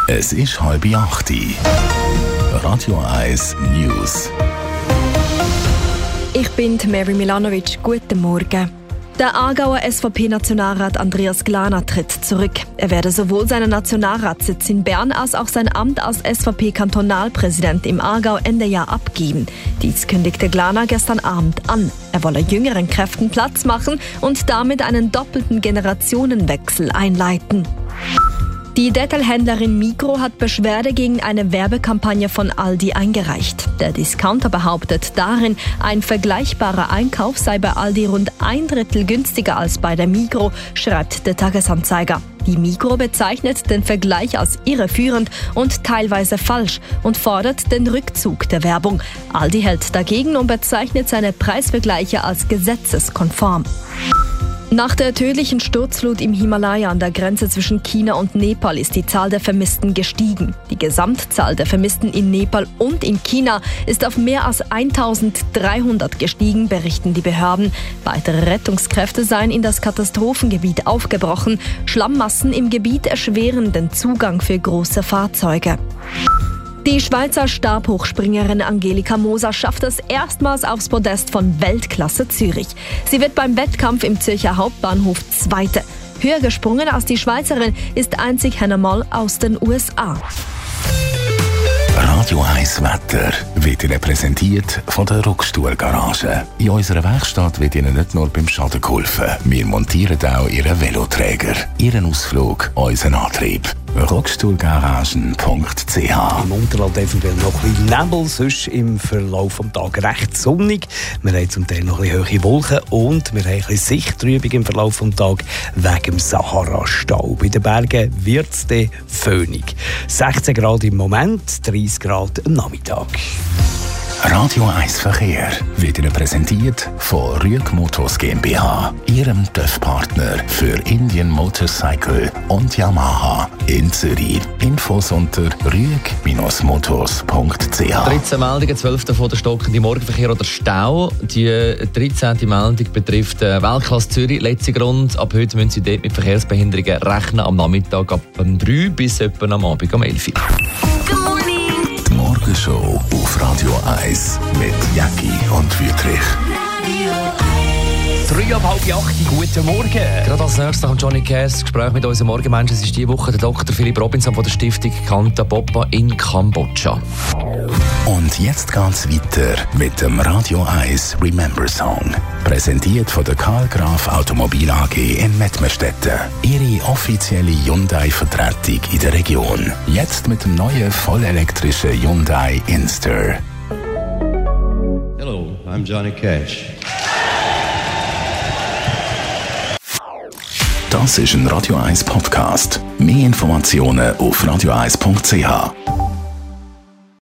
Es ist 7:30. Radio 1 News. Ich bin Mary Milanovic. Guten Morgen. Der Aargauer SVP-Nationalrat Andreas Glana tritt zurück. Er werde sowohl seinen Nationalratssitz in Bern als auch sein Amt als SVP-Kantonalpräsident im Aargau Ende Jahr abgeben. Dies kündigte Glana gestern Abend an. Er wolle jüngeren Kräften Platz machen und damit einen doppelten Generationenwechsel einleiten. Die Detailhändlerin Migros hat Beschwerde gegen eine Werbekampagne von Aldi eingereicht. Der Discounter behauptet darin, ein vergleichbarer Einkauf sei bei Aldi rund 1/3 günstiger als bei der Migros, schreibt der Tagesanzeiger. Die Migros bezeichnet den Vergleich als irreführend und teilweise falsch und fordert den Rückzug der Werbung. Aldi hält dagegen und bezeichnet seine Preisvergleiche als gesetzeskonform. Nach der tödlichen Sturzflut im Himalaya an der Grenze zwischen China und Nepal ist die Zahl der Vermissten gestiegen. Die Gesamtzahl der Vermissten in Nepal und in China ist auf mehr als 1300 gestiegen, berichten die Behörden. Weitere Rettungskräfte seien in das Katastrophengebiet aufgebrochen. Schlammmassen im Gebiet erschweren den Zugang für große Fahrzeuge. Die Schweizer Stabhochspringerin Angelika Moser schafft es erstmals aufs Podest von Weltklasse Zürich. Sie wird beim Wettkampf im Zürcher Hauptbahnhof Zweite. Höher gesprungen als die Schweizerin ist einzig Hannah Moll aus den USA. Radio 1 Wetter wird Ihnen präsentiert von der Rockstuhl-Garage. In unserer Werkstatt wird Ihnen nicht nur beim Schaden geholfen. Wir montieren auch Ihren Veloträger, Ihren Ausflug, unseren Antrieb. Rockstuhlgaragen.ch. Im Unterland eventuell noch ein bisschen Nebel, sonst im Verlauf des Tages recht sonnig. Wir haben zum Teil noch ein bisschen hohe Wolken und wir haben ein bisschen Sichttrübung im Verlauf des Tages wegen dem Sahara-Staub. In den Bergen wird es dann föhnig. 16 Grad im Moment, 30 Grad am Nachmittag. Radio 1 Verkehr wird Ihnen präsentiert von Rüeg Motors GmbH, Ihrem TÜV-Partner für Indian Motorcycle und Yamaha in Zürich. Infos unter rüeg-motors.ch. 13 Meldungen, 12 davon der stockende Morgenverkehr oder Stau. Die 13. Meldung betrifft Weltklasse Zürich. Letzter Grund, ab heute müssen Sie dort mit Verkehrsbehinderungen rechnen, am Nachmittag ab 3 bis etwa am Abend um 11 Uhr. Show auf Radio 1 mit Jacki und Wüthrich. 7:30, guten Morgen. Gerade als nächstes nach Johnny Cash das Gespräch mit unseren Morgenmenschen. Es ist diese Woche der Dr. Philipp Robinson von der Stiftung Kanta Popa in Kambodscha. Und jetzt geht's weiter mit dem Radio 1 Remember Song. Präsentiert von der Karl Graf Automobil AG in Mettmerstetten. Ihre offizielle Hyundai-Vertretung in der Region. Jetzt mit dem neuen vollelektrischen Hyundai Inster. Hello, I'm Johnny Cash. Das ist ein Radio 1 Podcast. Mehr Informationen auf radio1.ch.